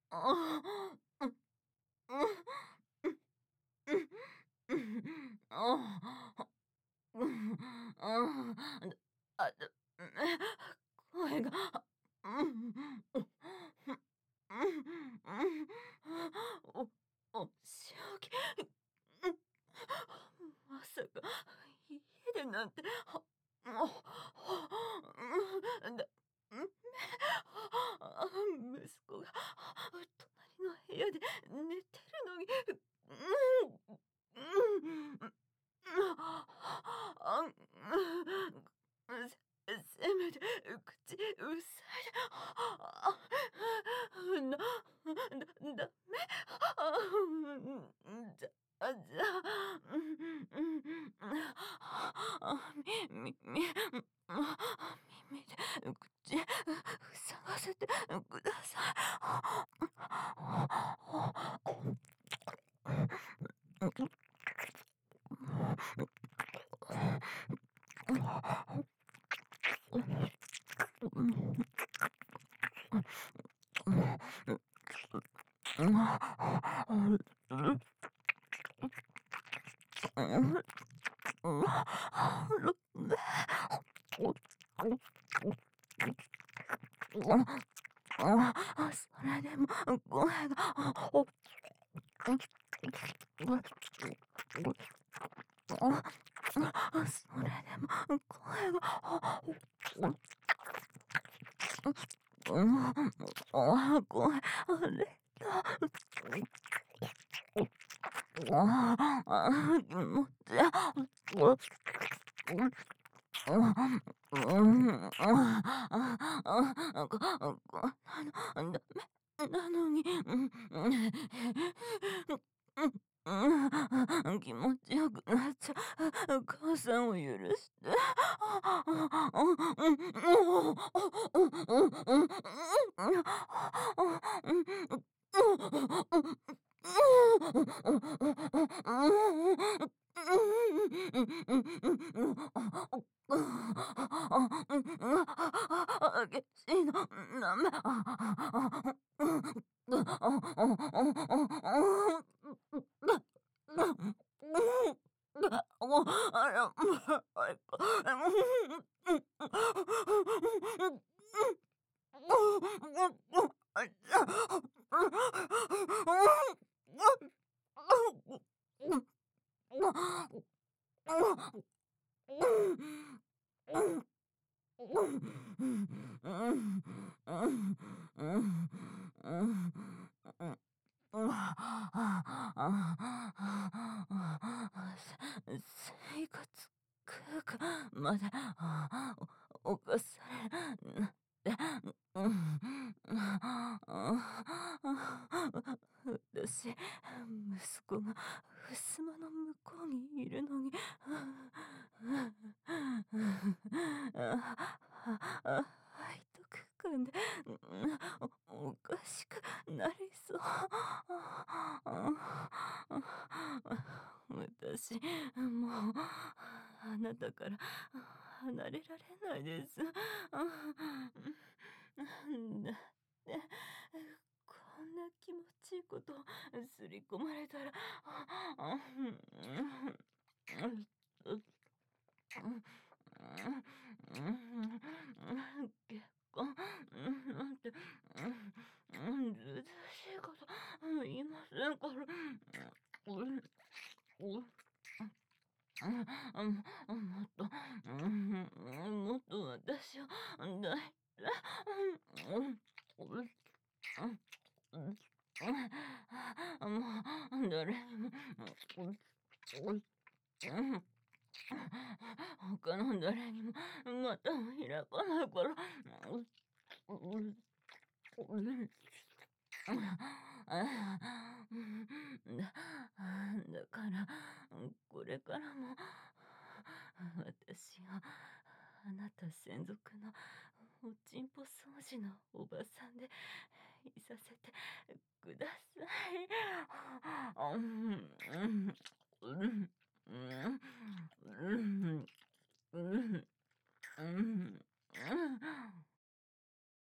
ああ、うん、うん、うん、うん、ああ、うん、ああ、あ、声が、うん、うん、うん、お仕置き、うん、まさか、家でなんて、もう、うん、息子が隣の部屋で寝てるのに、あ、せめて口うさいで、ダメ、じゃあ、耳で口塞がせてくださそれでも声が、それでも声が、声、あれだ。気持ち、なのに、気持ちよくなっちゃう。母さんを許して。激しいの、ダメ。生活空間まで侵されるなんて、私、息子が襖の向こうにいるのに、背徳感で、おかしくなりそう。私、もう、あなたから離れられないです。だって、こんな気持ちいいことをすり込まれたら、結婚なんて、ずうずうしいこと言いませんから。もっと私を抱いて、もう誰にも、他の誰にもまた開かないから。だから、これからも、私があなた専属のおちんぽ掃除のおばさんでいさせてください。